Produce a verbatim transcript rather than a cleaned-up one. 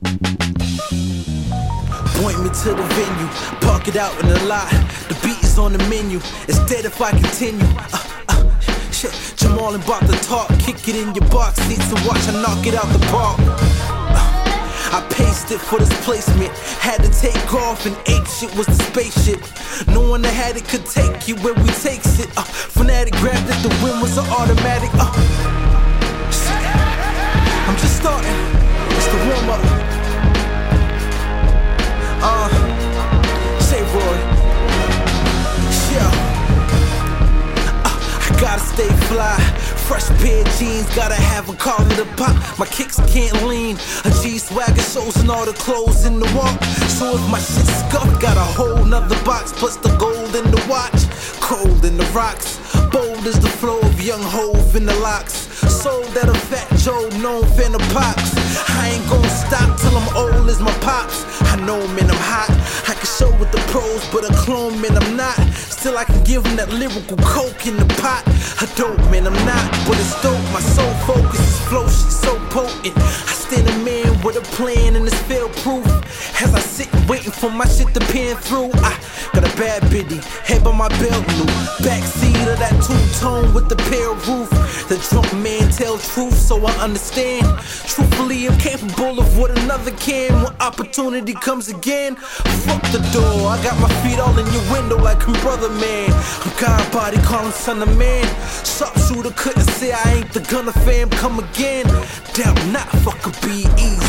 Point me to the venue, park it out in the lot. The beat is on the menu, it's dead if I continue. uh, uh, Shit, Jamal and about to talk. Kick it in your box seat to watch I knock it out the park. uh, I paced it for this placement. Had to take off and ape shit was the spaceship. No one that had it could take you where we takes it. uh, Fanatic grabbed it, the win was an automatic. uh, I'm just starting, it's the warm up. Uh, say Roy. Yeah. Uh, I gotta stay fly. Fresh pair of jeans, gotta have a car to the pop. My kicks can't lean. A G-Swagger shows and all the clothes in the walk. So if my shit's scuffed, got a whole nother box. Plus the gold in the watch, cold in the rocks. Bold as the flow of young Hove in the locks. Sold that a Fat Joe, known fan of pops. I ain't gon' stop till I'm old as my pops. I know, man, I'm hot. I can show with the pros, but a clone, man, I'm not. Still, I can give them that lyrical coke in the pot. A dope, man, I'm not, but it's dope. My soul focus is flow, shit so potent. I stand a man with a plan and it's fail proof. As I sit waiting for my shit to pan through, I got a bad biddy, head by my belt loop. Backseat of that two-tone with the pale roof. The drunk man tell truth, so I understand. Truthfully, I'm capable of what another can. When opportunity comes again, fuck the door. I got my feet all in your window like I'm brother man. I'm God body, call him son of man. Sharpshooter couldn't say I ain't the gunner fam. Come again, doubt not, fuck a be easy.